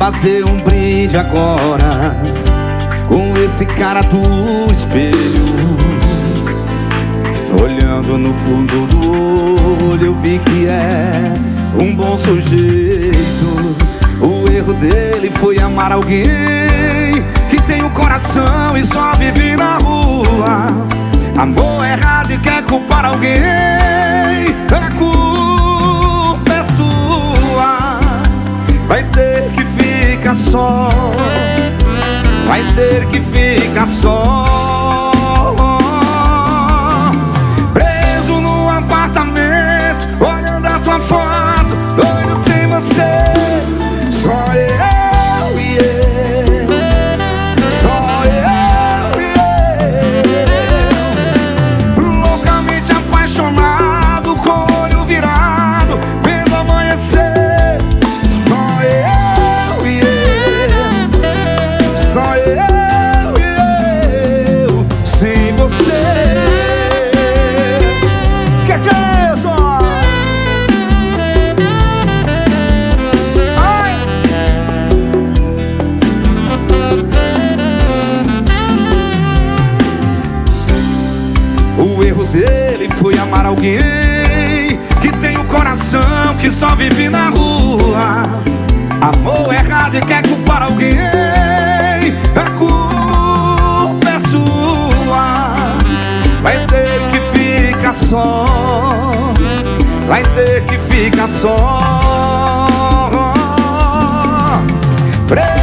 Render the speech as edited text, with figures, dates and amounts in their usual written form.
fazer um brinde agora com esse cara do espelho. Olhando no fundo do olho, eu vi que é um bom sujeito. O erro dele foi amar alguém que tem um coração e só vive na rua. Amor errado e quer culpar alguém, a culpa é sua. Vai ter que ficar só, vai ter que ficar só, preso no apartamento, olhando a tua foto, doido sem você. Só eu e eu, só eu e eu, loucamente apaixonado, com o olho virado, vendo amanhecer. Só eu e eu, só eu e eu, sem você. Que é isso? O erro dele foi amar alguém que tem um coração que só vive na rua. Amor errado e quer culpar alguém, a culpa é sua. Vai ter que ficar só, vai ter que ficar só,